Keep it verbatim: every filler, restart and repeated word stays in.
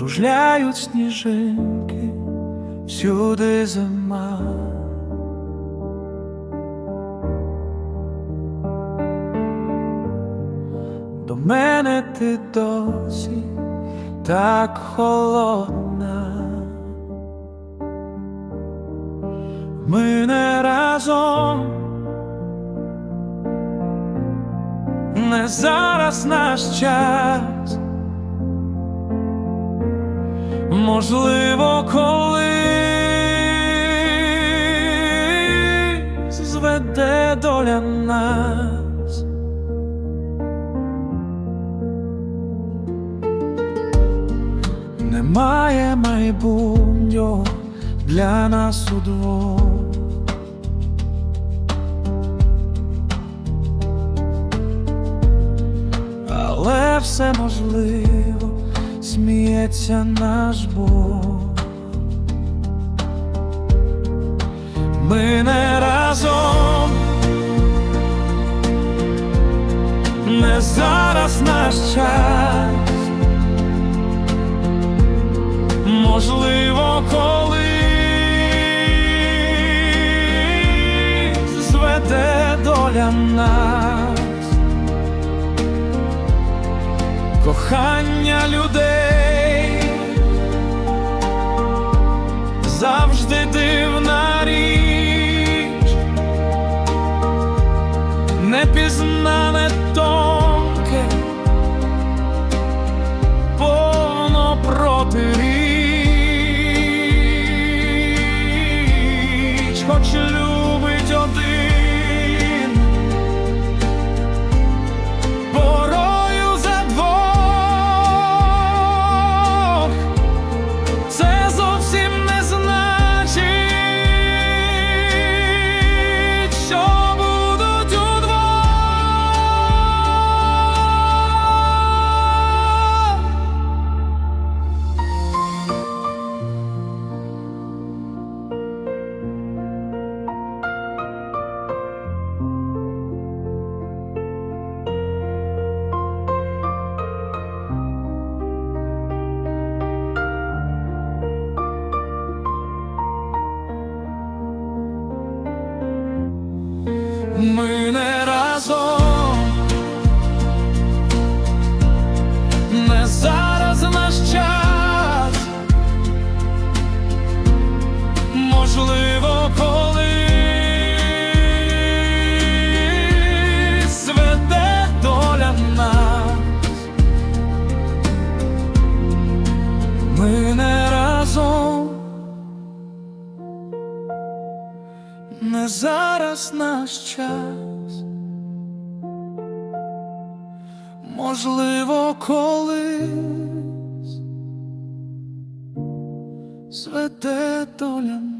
кружляють сніжинки, всюди зима. До мене ти досі так холодна. Ми не разом, не зараз наш час. Можливо, колись зведе доля нас. Немає майбутнього для нас удвох. Але все можливо, сміється наш Бог. Ми не разом, не зараз наш час. Можливо, колись зведе доля нас. Кохання людей завжди дивна річ, непізнане, тонке, повно протиріч. Хоч любить один, порою за двох, це зовсім не значить, що будуть удвох. Ми не разом, не зараз наш час. Можливо, колись зведе доля нас. Ми не разом, не зараз наш час. Можливо, колись зведе доля нас.